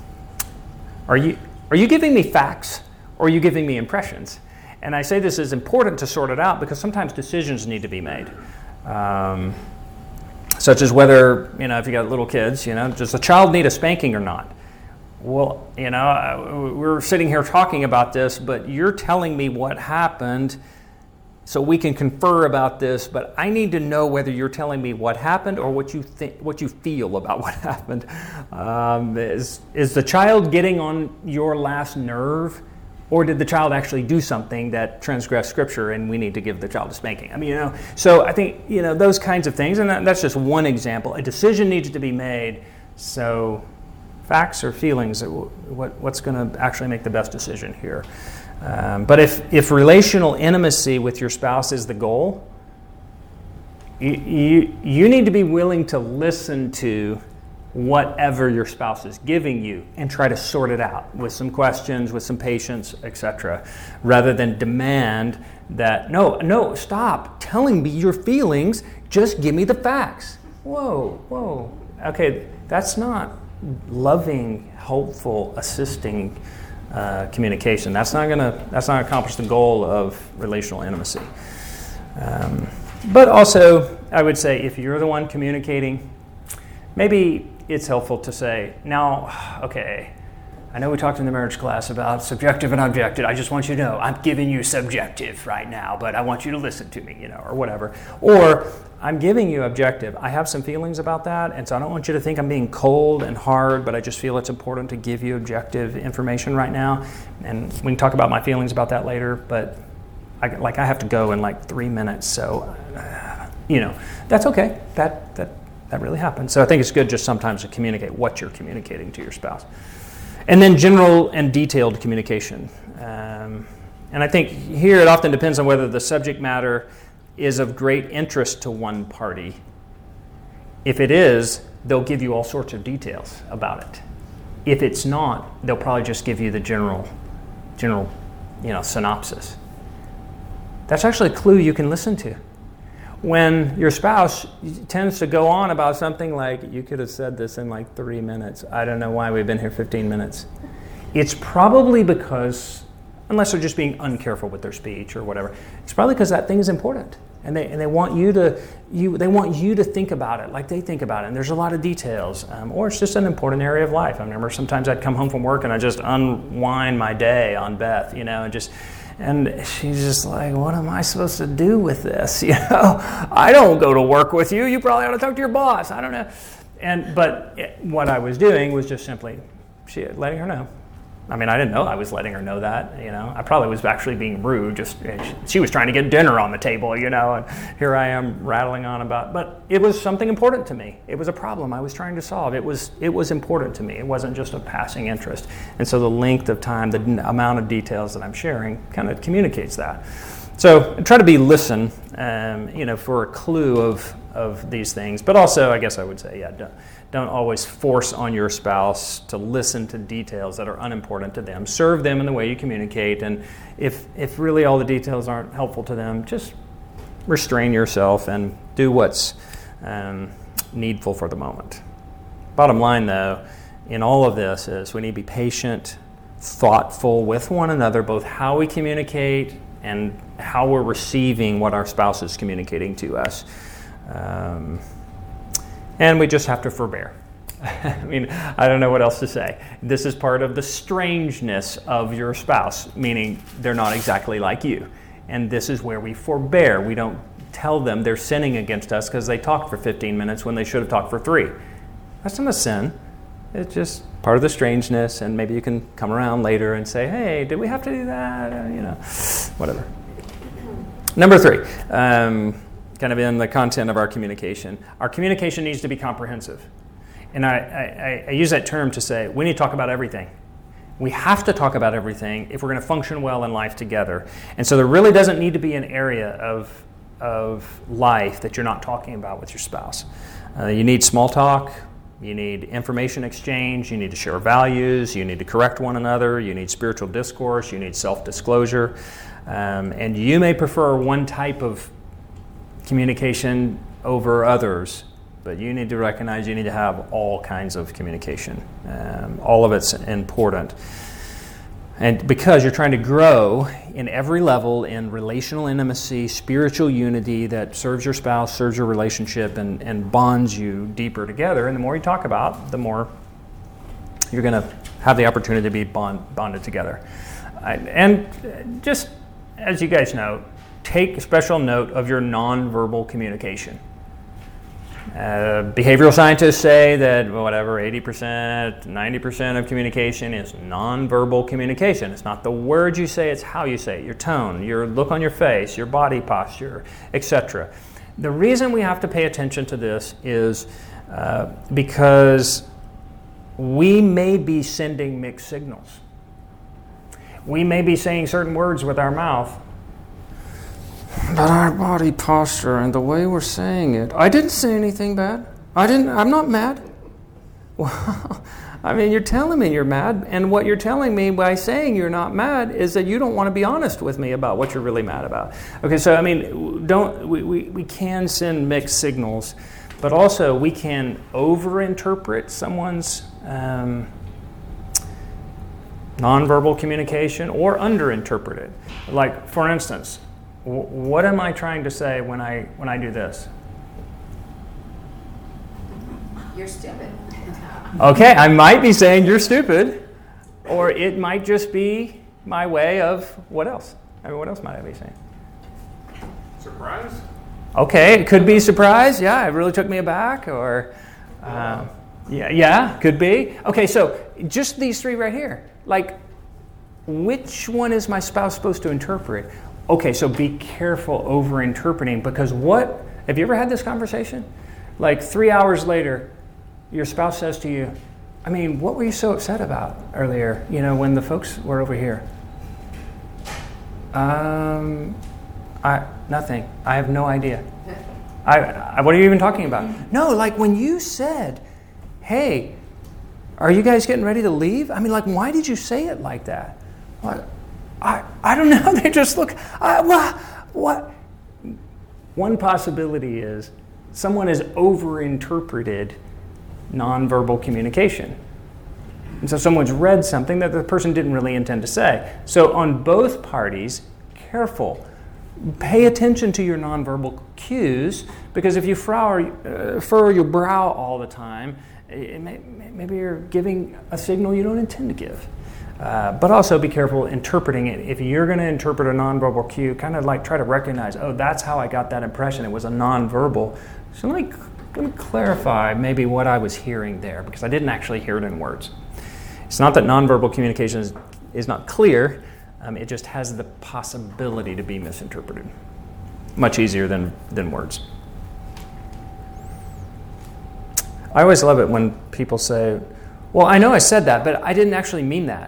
are you are you giving me facts, or are you giving me impressions? And I say this is important to sort it out because sometimes decisions need to be made. Um, Such as whether, you know, if you got little kids, you know, does a child need a spanking or not? Well, you know, we're sitting here talking about this, but you're telling me what happened so we can confer about this, but I need to know whether you're telling me what happened or what you think, what you feel about what happened. Um, is, is the child getting on your last nerve? Or did the child actually do something that transgressed Scripture and we need to give the child a spanking? I mean, you know, so I think, you know, those kinds of things, and that, that's just one example. A decision needs to be made, so facts or feelings, what, what's going to actually make the best decision here? Um, but if, if relational intimacy with your spouse is the goal, you, you, you need to be willing to listen to whatever your spouse is giving you and try to sort it out with some questions, with some patience, et cetera, rather than demand that, no, no, stop telling me your feelings, just give me the facts. Whoa, whoa. Okay, that's not loving, helpful, assisting uh, communication. That's not gonna, that's not gonna accomplish the goal of relational intimacy. Um, but also, I would say if you're the one communicating, maybe it's helpful to say, now, okay, I know we talked in the marriage class about subjective and objective. I just want you to know I'm giving you subjective right now, but I want you to listen to me, you know, or whatever. Or I'm giving you objective. I have some feelings about that, and so I don't want you to think I'm being cold and hard, but I just feel it's important to give you objective information right now. And we can talk about my feelings about that later, but I, like I have to go in like three minutes, so, uh, you know, that's okay. That that. That really happens. So I think it's good just sometimes to communicate what you're communicating to your spouse. And then general and detailed communication. Um, and I think here it often depends on whether the subject matter is of great interest to one party. If it is, they'll give you all sorts of details about it. If it's not, they'll probably just give you the general, general, you know, synopsis. That's actually a clue you can listen to. When your spouse tends to go on about something like, you could have said this in like three minutes. I don't know why we've been here fifteen minutes. It's probably because, unless they're just being uncareful with their speech or whatever, it's probably because that thing is important. And they and they want you to you they want you to think about it like they think about it. And there's a lot of details. Um, or it's just an important area of life. I remember sometimes I'd come home from work and I'd just unwind my day on Beth, you know, and just... And she's just like, what am I supposed to do with this? You know, I don't go to work with you. You probably ought to talk to your boss. I don't know. And but it, what I was doing was just simply she, letting her know, I mean, I didn't know I was letting her know that, you know. I probably was actually being rude. Just she was trying to get dinner on the table, you know, and here I am rattling on about. But it was something important to me. It was a problem I was trying to solve. It was it was important to me. It wasn't just a passing interest. And so the length of time, the amount of details that I'm sharing, kind of communicates that. So try to be listen, um, you know, for a clue of of these things. But also, I guess I would say, yeah, don't. Don't always force on your spouse to listen to details that are unimportant to them. Serve them in the way you communicate, and if if really all the details aren't helpful to them, just restrain yourself and do what's um, needful for the moment. Bottom line, though, in all of this is we need to be patient, thoughtful with one another, both how we communicate and how we're receiving what our spouse is communicating to us. Um, And we just have to forbear. I mean, I don't know what else to say. This is part of the strangeness of your spouse, meaning they're not exactly like you. And this is where we forbear. We don't tell them they're sinning against us because they talked for fifteen minutes when they should have talked for three. That's not a sin. It's just part of the strangeness, and maybe you can come around later and say, hey, did we have to do that? Uh, you know, whatever. Number three. Um, kind of in the content of our communication. Our communication needs to be comprehensive. And I, I, I use that term to say we need to talk about everything. We have to talk about everything if we're going to function well in life together. And so there really doesn't need to be an area of, of life that you're not talking about with your spouse. Uh, you need small talk. You need information exchange. You need to share values. You need to correct one another. You need spiritual discourse. You need self-disclosure. Um, and you may prefer one type of communication over others, but you need to recognize you need to have all kinds of communication. Um, all of it's important. And because you're trying to grow in every level in relational intimacy, spiritual unity that serves your spouse, serves your relationship, and, and bonds you deeper together. And the more you talk about, the more you're going to have the opportunity to be bond, bonded together. I, and just as you guys know, take special note of your nonverbal communication. Uh, behavioral scientists say that whatever, eighty percent, ninety percent of communication is nonverbal communication. It's not the words you say, it's how you say it, your tone, your look on your face, your body posture, et cetera. The reason we have to pay attention to this is uh, because we may be sending mixed signals. We may be saying certain words with our mouth, but our body posture and the way we're saying it, I didn't say anything bad. I didn't, I'm not mad. Well, I mean, you're telling me you're mad, and what you're telling me by saying you're not mad is that you don't want to be honest with me about what you're really mad about. Okay, so I mean, don't we, we, we can send mixed signals, but also we can overinterpret someone's um, nonverbal communication or underinterpret it. Like, for instance, what am I trying to say when I when I do this? You're stupid. Okay, I might be saying you're stupid, or it might just be my way of what else? I mean, what else might I be saying? Surprise? Okay, it could be surprise. Yeah, it really took me aback, or uh, yeah, yeah, could be. Okay, so just these three right here. Like, which one is my spouse supposed to interpret? Okay, so be careful over-interpreting, because what, have you ever had this conversation? Like three hours later, your spouse says to you, I mean, what were you so upset about earlier, you know, when the folks were over here? Um, I, nothing. I have no idea. I, I, what are you even talking about? No, like when you said, hey, are you guys getting ready to leave? I mean, like, why did you say it like that? What? I, I don't know. They just look, I, what, what? One possibility is someone has overinterpreted nonverbal communication. And so someone's read something that the person didn't really intend to say. So on both parties, careful. Pay attention to your nonverbal cues, because if you frower, uh, furrow your brow all the time, it may, maybe you're giving a signal you don't intend to give. Uh, but also be careful interpreting it. If you're going to interpret a nonverbal cue, kind of like try to recognize, oh, that's how I got that impression. It was a nonverbal. So let me, let me clarify maybe what I was hearing there, because I didn't actually hear it in words. It's not that nonverbal communication is, is not clear, um, it just has the possibility to be misinterpreted. Much easier than, than words. I always love it when people say, well, I know I said that, but I didn't actually mean that.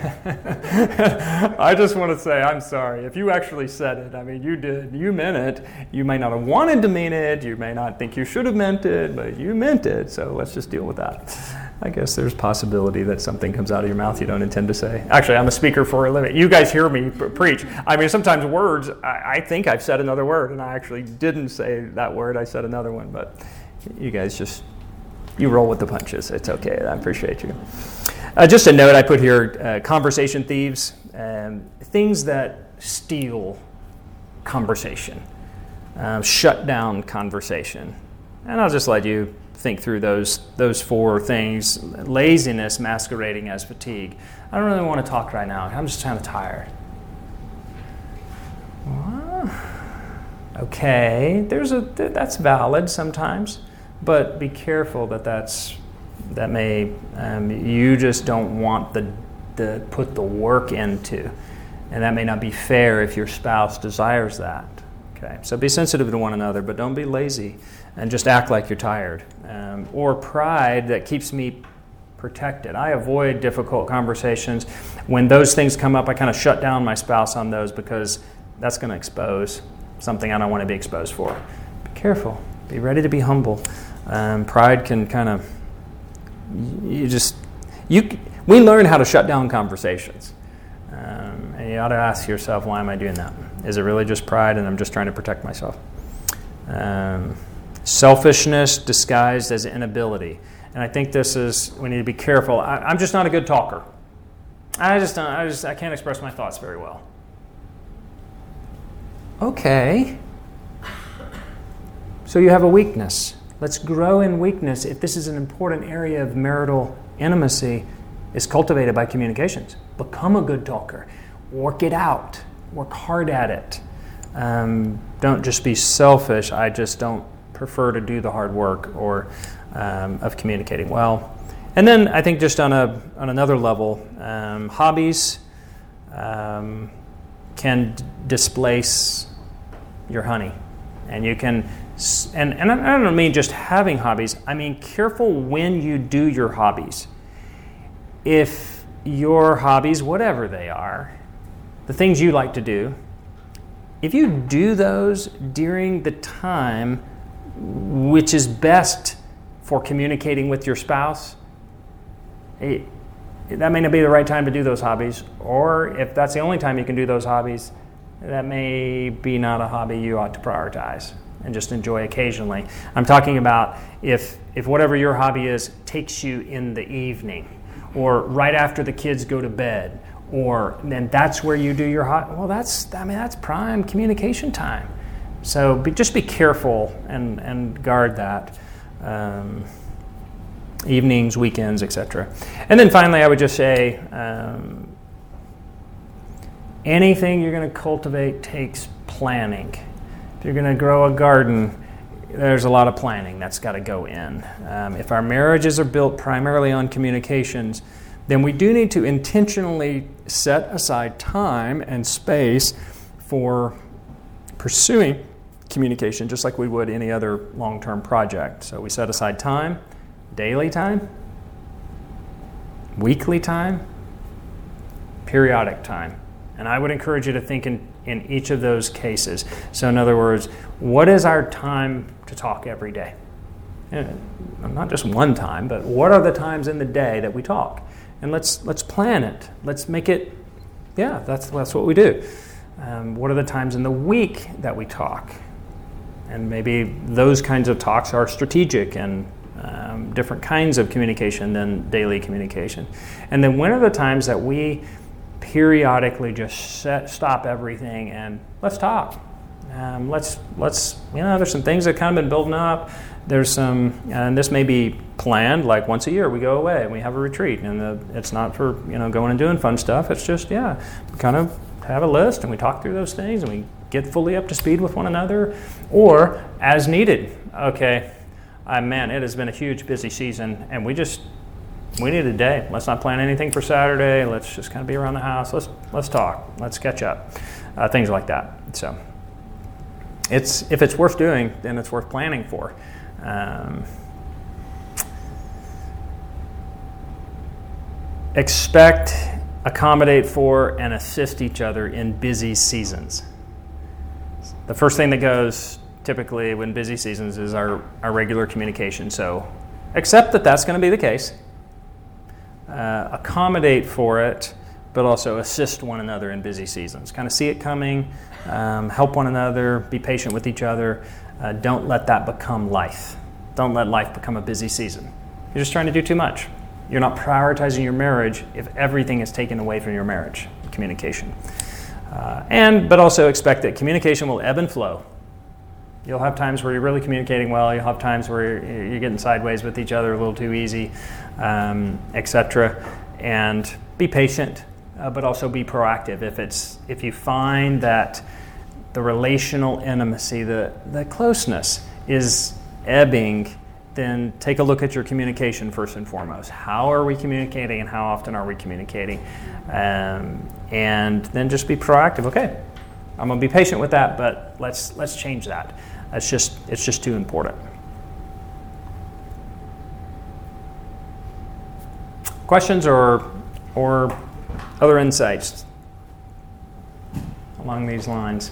I just want to say, I'm sorry. If you actually said it, I mean, you did. You meant it. You may not have wanted to mean it. You may not think you should have meant it, but you meant it. So let's just deal with that. I guess there's possibility that something comes out of your mouth you don't intend to say. Actually, I'm a speaker for a living. You guys hear me p- preach. I mean, sometimes words, I, I think I've said another word, and I actually didn't say that word. I said another one, but you guys just, you roll with the punches. It's okay. I appreciate you. Uh, just a note I put here, uh, conversation thieves, um, things that steal conversation, uh, shut down conversation. And I'll just let you think through those those four things. Laziness masquerading as fatigue. I don't really want to talk right now. I'm just kind of tired. Well, okay, there's a that's valid sometimes, but be careful that that's that may um, you just don't want the the put the work into, and that may not be fair if your spouse desires that. Okay, so be sensitive to one another, but don't be lazy and just act like you're tired. Um, or pride that keeps me protected. I avoid difficult conversations. When those things come up, I kind of shut down my spouse on those because that's going to expose something I don't want to be exposed for. Be careful. Be ready to be humble. Um, pride can kind of You just, you. We learn how to shut down conversations. Um, and you ought to ask yourself, why am I doing that? Is it really just pride and I'm just trying to protect myself? Um, selfishness disguised as inability. And I think this is, we need to be careful. I, I'm just not a good talker. I just, don't, I just, I can't express my thoughts very well. Okay. So you have a weakness. Let's grow in weakness. If this is an important area of marital intimacy, is cultivated by communications. Become a good talker. Work it out. Work hard at it. Um, don't just be selfish. I just don't prefer to do the hard work or um, of communicating well. And then I think just on a on another level, um, hobbies um, can d- displace your honey, and you can. And, and I don't mean just having hobbies. I mean careful when you do your hobbies. If your hobbies, whatever they are, the things you like to do, if you do those during the time which is best for communicating with your spouse, it, that may not be the right time to do those hobbies. Or if that's the only time you can do those hobbies, that may be not a hobby you ought to prioritize and just enjoy occasionally. I'm talking about if if whatever your hobby is takes you in the evening or right after the kids go to bed, or then that's where you do your hobby. Well, that's I mean that's prime communication time. So be, just be careful and and guard that. Um, evenings, weekends, et cetera. And then finally, I would just say um, anything you're going to cultivate takes planning. If you're going to grow a garden, there's a lot of planning that's got to go in. Um, if our marriages are built primarily on communications, then we do need to intentionally set aside time and space for pursuing communication, just like we would any other long-term project. So we set aside time, daily time, weekly time, periodic time. And I would encourage you to think in, in each of those cases. So in other words, what is our time to talk every day? And not just one time, but what are the times in the day that we talk? And let's let's plan it. Let's make it, yeah, that's, that's what we do. Um, what are the times in the week that we talk? And maybe those kinds of talks are strategic and um, different kinds of communication than daily communication. And then when are the times that we periodically just set, stop everything and let's talk. Um, let's let's you know there's some things that kind of been building up. There's some, and this may be planned, like once a year we go away and we have a retreat, and the, it's not for you know going and doing fun stuff. It's just yeah, we kind of have a list and we talk through those things and we get fully up to speed with one another, or as needed. Okay, uh, man, it has been a huge busy season, and we just we need a day. Let's not plan anything for Saturday. Let's just kind of be around the house. Let's let's talk. Let's catch up. Uh, things like that. So it's if it's worth doing, then it's worth planning for. Um, expect, accommodate for, and assist each other in busy seasons. The first thing that goes typically when busy seasons is our, our regular communication. So accept that that's going to be the case. Uh, accommodate for it, but also assist one another in busy seasons. Kind of see it coming, um, help one another, be patient with each other. Uh, don't let that become life. Don't let life become a busy season. You're just trying to do too much. You're not prioritizing your marriage if everything is taken away from your marriage, communication. Uh, and but also expect that communication will ebb and flow. You'll have times where you're really communicating well. You'll have times where you're, you're getting sideways with each other a little too easy, um, et cetera. And be patient, uh, but also be proactive. If it's if you find that the relational intimacy, the the closeness is ebbing, then take a look at your communication first and foremost. How are we communicating, and how often are we communicating? Um, and then just be proactive. Okay, I'm going to be patient with that, but let's let's change that. It's just it's just too important. Questions or or other insights along these lines?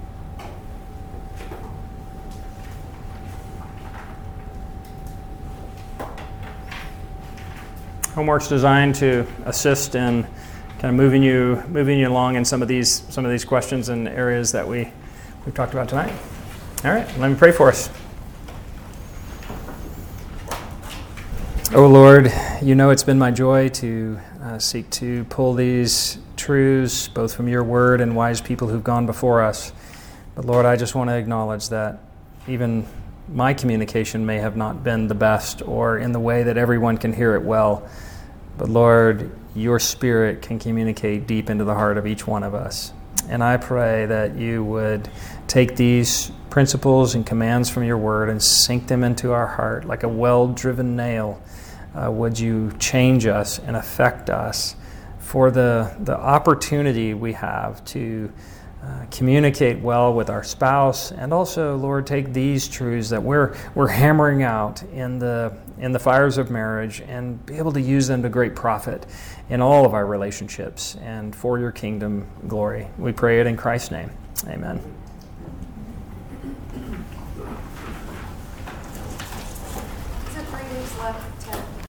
Homework's designed to assist in kind of moving you moving you along in some of these some of these questions and areas that we we've talked about tonight. All right, let me pray for us. Oh Lord, you know it's been my joy to uh, seek to pull these truths both from your word and wise people who've gone before us. But Lord, I just want to acknowledge that even my communication may have not been the best or in the way that everyone can hear it well. But Lord, your Spirit can communicate deep into the heart of each one of us. And I pray that you would take these principles and commands from your word and sink them into our heart like a well-driven nail. Uh, would you change us and affect us for the, the opportunity we have to uh, communicate well with our spouse, and also, Lord, take these truths that we're we're hammering out in the in the fires of marriage and be able to use them to great profit in all of our relationships and for your kingdom glory. We pray it in Christ's name. Amen. Is it three weeks left, Ted?